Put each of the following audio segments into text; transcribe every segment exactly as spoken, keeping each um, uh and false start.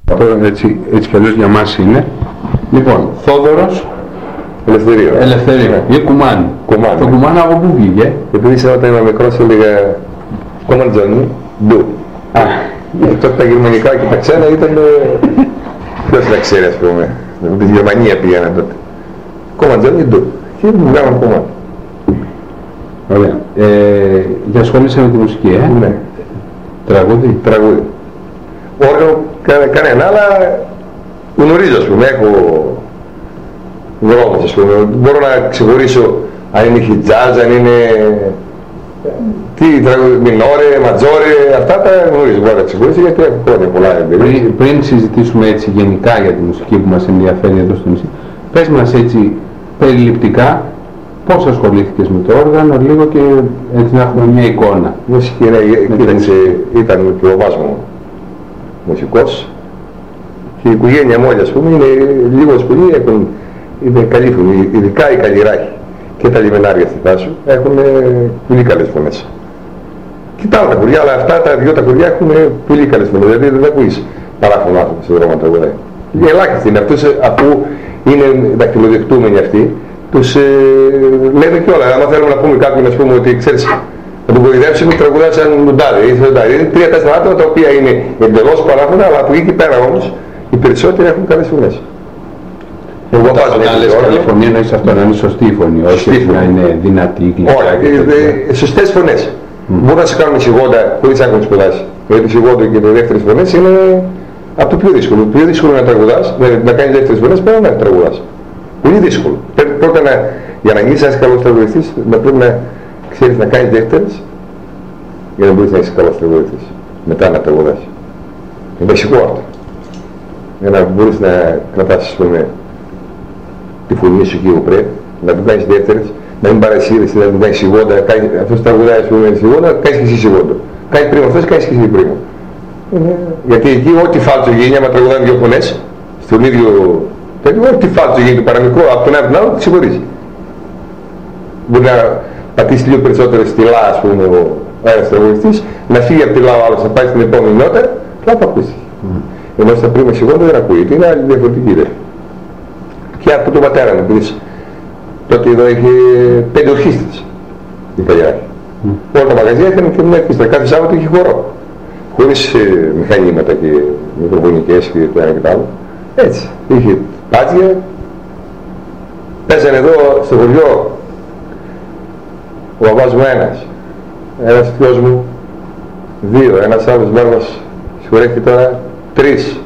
Αυτό έτσι, έτσι κι αλλιώς για μας είναι. Λοιπόν, Θόδωρος Ελευθερίο. Ελευθερίο. Ναι. Ή Κουμάνι. Κουμάνι. Το Κουμάνι από πού βγήκε? Επειδή όταν ήμουν μικρός έλεγα Κομαντζόνι, ντου. Α, τότε τα γερμανικά και τα ξένα ήταν... Ποιος τα ξέρει, ας πούμε. Με τη Γερμανία πήγαινα τότε. Κομαντζόνι, ντου. Και μου βγάλαν Κουμάνι. ωραία. Ε, για ασχολείσαι με τη μουσική, ε? Ναι. Τραγούδι. Τραγούδι. Όργανο κανένα, αλλά γνωρίζω, ας πούμε, έχω δρόμος, ας πούμε. Μπορώ να ξεχωρίσω αν είναι χιτζάζ, αν είναι τι τραγούδι, μινόρε, ματζόρε, αυτά τα γνωρίζω. Μπορώ να ξεχωρίσω γιατί έχω χρόνια πολλά εμπειρία. Πριν, πριν συζητήσουμε έτσι γενικά για τη μουσική που μας ενδιαφέρει εδώ στο νησί, πες μας έτσι περιληπτικά πώς ασχολήθηκες με το όργανο, λίγο και έτσι να έχουμε μια εικόνα. Η μουσική είναι, κοίταξε, ήταν και ο παπάς μου μουσικός και η οικογένεια μου όλη, ας πούμε, είναι λίγο πολύ, έχουν, είναι καλή φωνή, ειδικά οι καλλιράχοι και τα λιμενάρια στη Θάσου έχουν πολύ καλές φωνές. Κοιτάω τα κουριά, αλλά αυτά τα δυο τα κουριά έχουν πολύ καλές φωνές, δηλαδή δεν ακούεις παράφωνο άνθρωπο στο δρόμο τα κουριά. Ελάχιστοι είναι αυτούς, αφού είναι δακτυλοδεικτούμενοι αυτοί, τους ε, λένε κιόλα. Άμα θέλουμε να πούμε κάποιον, ας πούμε, ότι ξέρεις, να τον κορυδέψουμε, τραγουδά σαν μουντάδε ή θετάδε. Είναι τρία-τέσσερα άτομα τα οποία είναι εντελώς παράφωνα, αλλά από εκεί και πέρα όμως οι περισσότεροι έχουν καλές φωνές. Εγώ βάζω να λες καλή φωνή, εννοείς αυτό να είναι σωστή η φωνή, όχι να είναι δυνατή, γλυκιά και τέτοια. Σωστές φωνές. Μπορούν να σε κάνουν σιγόντα χωρίς να έχουν σπουδάσει. Γιατί το σιγόντο και οι δεύτερες φωνές είναι από το πιο δύσκολο. Το πιο δύσκολο να τραγουδάς, να κάνεις δεύτερες φωνές, πρέπει να τραγουδάς. Πολύ δύσκολο. Πρώτα να, για να γίνεις ένας καλός τραγουδιστής, να πρέπει να ξέρεις να κάνεις δεύτερες για να μπορείς να είσαι καλός τραγουδιστής. Μετά να τραγουδάς. Είναι βασικό αυτό. Για να μπορείς να κρατάς, ας πούμε, τη φωνή σου εκεί που πρέπει, να του κάνεις δεύτερες, να μην παρασύρεις, να του κάνεις σιγόντα, αυτός τραγουδάει, ας πούμε, σιγόντα, κάνεις και εσύ σιγόντο. Κάνεις πριν αυτός, κάνεις και εσύ πριν. Γιατί εκεί ό,τι φάλτσο γίνει, άμα τραγουδάνε δύο φωνές, στον ίδιο τέτοιο, ό,τι φάλτσο γίνει το παραμικρό από τον ένα από τον άλλο, τη συγχωρίζει. Μπορεί να πατήσει λίγο περισσότερο στυλά, ας πούμε, ο ένας τραγουδιστής, να φύγει από τη λάβα, άλλος να πάει στην επόμενη νότα, θα το ακούσει. Mm. Ενώ στα πρίμα σιγόντα δεν ακούγεται, είναι άλλη διαφορετική ιδέα. Και από τον πατέρα μου, επειδή τότε εδώ είχε πέντε ορχήστρες, η Καλλιράχη. Mm. Όλα τα μαγαζιά είχαν και μια ορχήστρα, κάθε Σάββατο είχε χορό. Χωρίς ε, μηχανήματα και μικροφωνικές και το ένα και το άλλο. Έτσι, είχε πάτσια, παίζανε εδώ στο χωριό ο παπάς μου ένας, ένας θειός μου δύο, ένας άλλος μπάρμας συγχωρέθηκε τώρα τρεις.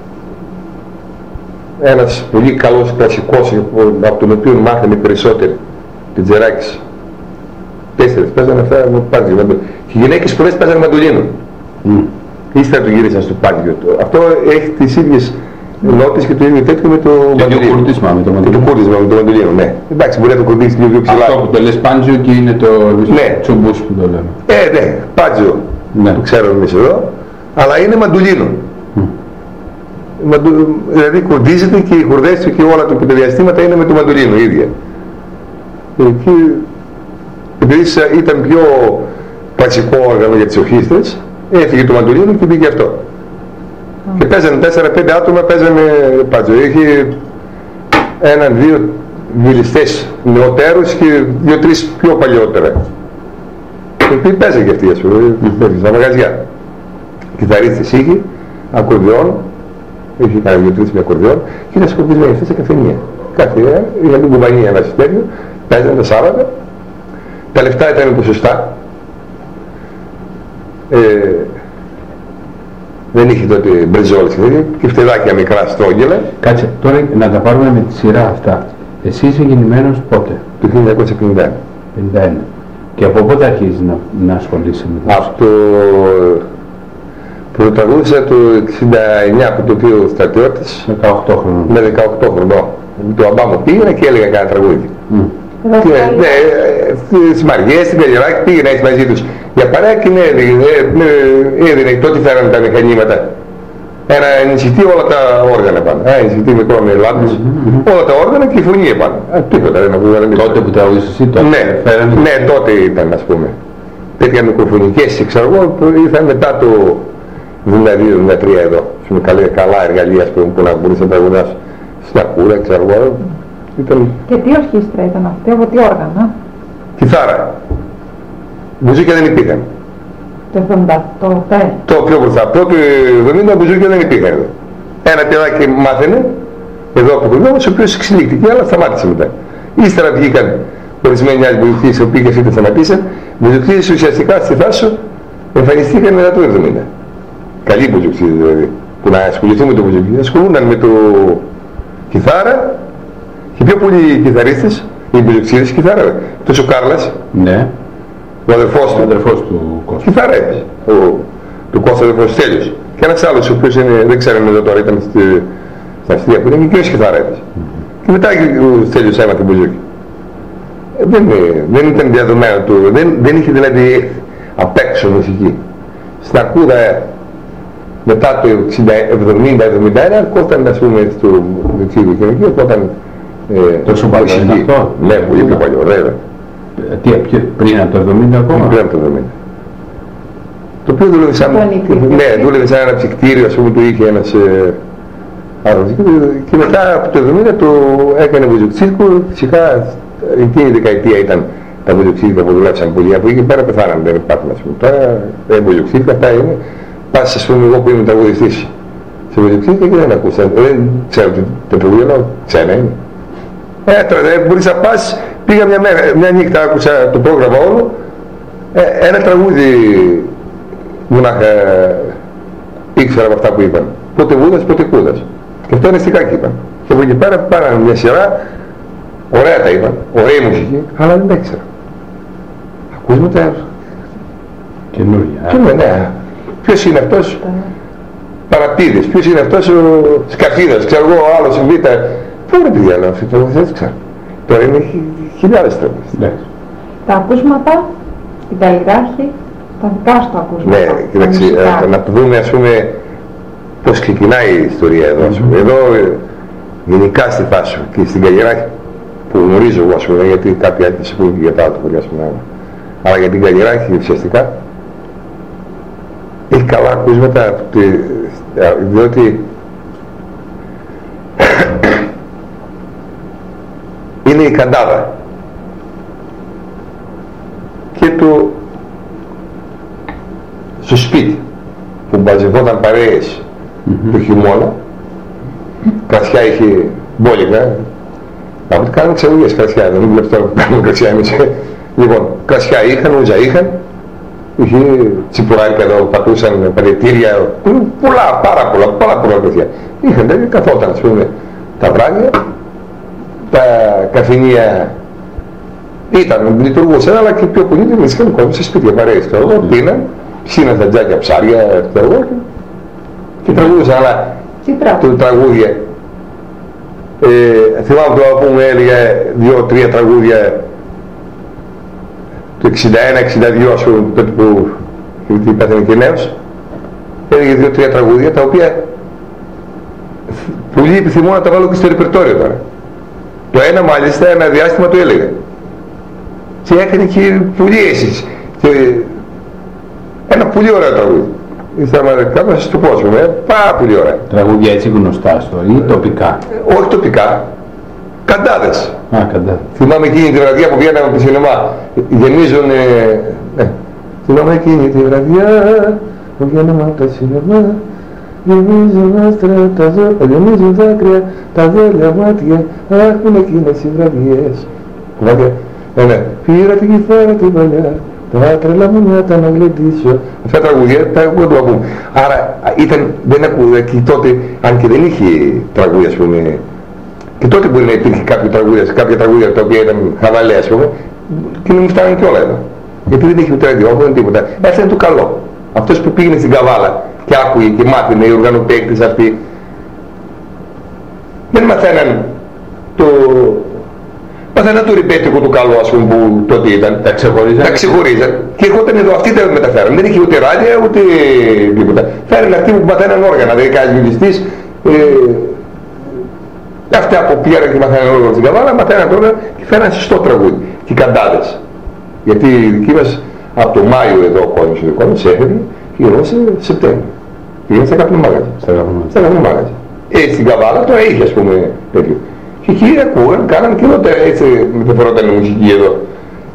Ένας πολύ καλός κλασικός από τον οποίο μάθανε περισσότεροι, την Τζεράκης. Τέσσερις, παίζανε αυτά με πάτσια. Και οι γυναίκες πολλές παίζανε μαντολίνο. Mm. Ύστερα το γύρισαν στο πάτιο. Αυτό έχει τις ίδιες νότες και το ίδιο τέτοιο με το μαντολίνο. Το κουρδίσμα με το μαντολίνο. Το κουρδίσμα με το μαντολίνο, ναι. Εντάξει, μπορεί να το κουρδίσει λίγο πιο ψηλά. Αυτό που το λες πάντζιο και είναι το ναι. Τσουμπούς που το λέμε. Ε, ναι, πάντζιο. Ναι. Το ξέρουμε εμείς εδώ. Αλλά είναι μαντολίνο. Mm. Μαντου... Δηλαδή κουρδίζεται και οι χουρδές του και όλα του τα διαστήματα είναι με το μαντολίνο ίδια. Εκεί, επειδή ήταν πιο κλασικό όργανο για τις ορχήστρες, έφυγε το μαντολίνο και μπήκε αυτό. Mm. Και παίζανε τέσσερα πέντε άτομα, παίζανε πάντζο. Είχε έναν, δύο βιλιστές νεωτέρους και δύο-τρεις πιο παλιότερα. Και οποίοι παίζανε και αυτοί, ας πούμε, mm. στα μαγαζιά. Κιθαρίστες είχε, ακορδιόν, είχε κάνει δύο-τρεις με ακορδιόν και ήταν σκορπισμένοι αυτές σε καφενεία. Κάθε, είχαν την κουμπανία ένα συστέριο, παίζανε τα Σάββατα, τα λεφτά ήταν ποσοστά. Ε, δεν είχε τότε μπρεζόλες και φτεδάκια μικρά στρόγγυλα. Κάτσε, τώρα να τα πάρουμε με τη σειρά αυτά. Εσύ είσαι γεννημένος πότε? Το χίλια εννιακόσια πενήντα ένα. πενήντα ένα. Και από πότε αρχίζεις να, να ασχολείσαι με το από το... Πρωταγούδησα το εξήντα εννιά από το οποίο στρατιώτης. δεκαοκτώ χρονών. Με δεκαοκτώ χρονών. Το μπαμπά μου πήγαινε και έλεγα κάνα τραγούδι. Mm. Και, ναι, στις Μαριές, στην Καλλιράχη πήγαινα έτσι μαζί τους. Για παρέα και ναι, έδινε, τότε φέρανε τα μηχανήματα. Ένα νησιτή όλα τα όργανα πάνω. Ένα νησιτή μικρό με λάμπες, mm-hmm. όλα τα όργανα και η φωνή επάνω. Α, τίποτα δεν ακούγανε. Τότε που τραγουδήσεις εσύ, τότε ναι, φέρανε. Ναι, τότε ήταν, ας πούμε. Τέτοια μικροφωνικές, ξέρω εγώ, ήρθαν μετά το εβδομήντα δύο εβδομήντα τρία εδώ. Με καλά εργαλεία που να μπορείς να τραγουδάς στην ακούρα, ξέρω εγώ. Ήταν... Και τι ορχήστρα ήταν αυτή, από τι όργανα? Κιθάρα. Μπουζούκια δεν υπήρχαν. Το εβδομήντα, το πέντε. Το πιο μπροστά. Πρώτο εβδομήντα μπουζούκια δεν υπήρχαν εδώ. Ένα παιδάκι μάθαινε, εδώ από τον ο οποίος εξελίχθηκε, αλλά σταμάτησε μετά. Ύστερα βγήκαν ορισμένοι άλλοι μπουζουκτήσεις, οι οποίοι και αυτοί δεν σταματήσαν. Μπουζουκτήσεις ουσιαστικά στη Θάσο εμφανιστήκαν μετά το εβδομήντα. Καλοί μπουζουκτήσεις δηλαδή. Που να ασχοληθούν με το μπουζουκί, ασχολούνταν με το κιθάρα και πιο πολλοί κιθαρίστες, οι μπουζουκτήσεις κιθάρα. Τόσο ο Κάρλας, ναι. ο αδερφός του, ο αδερφός του Κώστα. Κιθάρα έπαιζε, του Κώστα αδερφός Στέλιος. Και ένας άλλος, ο οποίος είναι, δεν ξέρω αν εδώ τώρα ήταν στη, στην Αυστρία, που είναι μικρός κιθάρα έπαιζε. Mm-hmm. Και μετά ο Στέλιος έμαθε μπουζούκι. Ε, δεν, δεν ήταν διαδομένο του, δεν, δεν είχε δηλαδή απ' έξω μουσική. Στην ακούδα μετά το εβδομήντα εβδομήντα ένα αρχόταν ας πούμε στο δεξίδιο κοινωνικό, όταν τόσο παλιό είναι αυτό? Ναι, πολύ πιο παλιό, βέβαια. Τι, πριν από το εβδομήντα ακόμα? Πριν από το εβδομήντα. Το οποίο δούλευε σαν, ναι, δούλευε σαν ένα ψυκτήριο, ας πούμε, του είχε ένας άλλος. Και μετά από το εβδομήντα το έκανε βουζουκτσίρκο, φυσικά εκείνη η δεκαετία ήταν τα βουζουκτσίρκα που δουλεύσαν πολύ, από εκεί πέρα πεθάναν, δεν υπάρχουν, ας πούμε. Τώρα δεν βουζουκτσίρκα, αυτά είναι. Πας, ας πούμε, εγώ που είμαι τραγουδιστής σε βουζουκτσίρκα και δεν ακούσα, δεν ξέρω τι τραγούδια λέω, ξένα είναι. Ε, τώρα δεν μπορείς να πας, πήγα μια, μέρα, μια νύχτα, άκουσα το πρόγραμμα όλο, ε, ένα τραγούδι μονάχα ήξερα από αυτά που είπαν. Πότε βούδας, πότε κούδας. Και αυτό είναι στικάκι είπαν. Και από εκεί πέρα πάραν μια σειρά, ωραία τα είπαν, ωραία μουσική, αλλά δεν τα ήξερα. Ακούσματα καινούργια. Και ναι, ναι. Ποιος είναι αυτός, Παραπίδης, ποιος είναι αυτός ο Σκαφίδας, ξέρω εγώ, ο άλλος, Β. Πού είναι τη διάλογο, δεν ξέρω. Τώρα είναι χιλιάδες τραγούδια. Τα ακούσματα, οι καλλιγράφοι, τα δικά σου τα ακούσματα. Ναι, κοιτάξτε, να το δούμε ας πούμε πώς ξεκινάει η ιστορία εδώ. Ας πούμε. Εδώ γενικά στη Θάσο και στην Καλλιράχη που γνωρίζω εγώ, ας πούμε, γιατί κάποιοι άλλοι σε πούν και για τα άλλα πολύ, ας πούμε, αλλά για την Καλλιράχη ουσιαστικά έχει καλά ακούσματα, διότι είναι η Καντάδα και το στο σπίτι που μαζευόταν παρέες mm-hmm. το χειμώνα, κρασιά είχε μπόλικα, να μην κάνουν ξεγωγές κρασιά, δεν βλέπεις τώρα που κάνουν κρασιά εμείς. Λοιπόν, κρασιά είχαν, ούζα είχαν, είχε τσιπουράικα εδώ, πατούσαν παρετήρια, πολλά, πάρα πολλά, πάρα πολλά κρασιά. Είχαν, δεν καθόταν, ας πούμε, τα βράδια, τα καφενεία ήταν, λειτουργούσαν, αλλά και πιο πολύ δεν βρίσκαν κόσμο σε σπίτια παρέες. Τώρα εδώ πίναν, ψήναν τα τζάκια ψάρια, ξέρω, και τραγούδουσαν, αλλά το τραγούδια. Ε, θυμάμαι τώρα που μου έλεγε δύο-τρία τραγούδια το εξήντα ένα εξήντα δύο, ας πούμε, τότε που πέθανε και νέος, έλεγε δύο-τρία τραγούδια, τα οποία πολλοί επιθυμούν να τα βάλω και στο ρεπερτόριο τώρα. Το ένα μάλιστα ένα διάστημα το έλεγε. Και έκανε και πολλοί αίσθηση. Ένα πολύ ωραίο τραγούδι. Ήθελα να κάνω, να σας το πω, ας πούμε, πάρα πολύ ωραία. Τραγούδια έτσι γνωστά στο ή τοπικά? Ε, όχι τοπικά, καντάδες. Α, καντάδες. Θυμάμαι εκείνη τη βραδιά που βγαίναμε από το σινεμά, γεμίζουν, ε, ε, θυμάμαι εκείνη τη βραδιά που βγαίναμε από το σινεμά, γεμίζουν άστρα, τα ζώα, γεμίζουν δάκρυα, τα δόλια μάτια, άχουν εκείνες οι βραδιές. Κομμάτια, ε, ναι, πήρα την κιθάρα την παλιά, τα τρελά μου μια τα να γλεντήσω. Αυτά τα τραγούδια τα εγώ το ακούμε. Άρα ήταν, δεν ακούγα και τότε, αν και δεν είχε τραγούδια, ας πούμε, και τότε μπορεί να υπήρχε κάποια τραγούδια, κάποια τραγούδια τα οποία ήταν χαβαλέα, ας πούμε, και να μην φτάνουν κιόλα εδώ. Γιατί δεν είχε ούτε ραδιόφωνο, τίποτα. Αυτό είναι το καλό. Αυτός που πήγαινε στην Καβάλα και άκουγε και μάθαινε οι οργανοπαίκτες αυτοί, δεν μαθαίναν το... Μαθαίναν το ρηπέτικο του καλό, ας πούμε, που τότε ήταν. Τα ξεχωρίζαν. Τα ξεχωρίζαν. Και ερχόταν εδώ, αυτοί τα μεταφέραν. Δεν είχε ούτε ράδια, ούτε τίποτα. Φέραν αυτοί που μαθαίναν όργανα, δηλαδή κάτι βιλιστής. Ε, αυτά που πήγαν και μαθαίναν όργανα στην Καβάλα, μαθαίναν τώρα και φέραν σωστό τραγούδι. Και καντάδες. Γιατί οι δικοί μας από το Μάιο εδώ ο κόσμος ο δικός μας έφερε και εγώ σε Σεπτέμβριο. Πήγαινε στα καπνό μάγαζι. Στα καπνό μάγαζι. Έτσι στην Καβάλα τώρα είχε ας πούμε τέτοιο. Και εκεί ακούγαν, κάναν και εδώ έτσι μεταφερόταν η μουσική εδώ.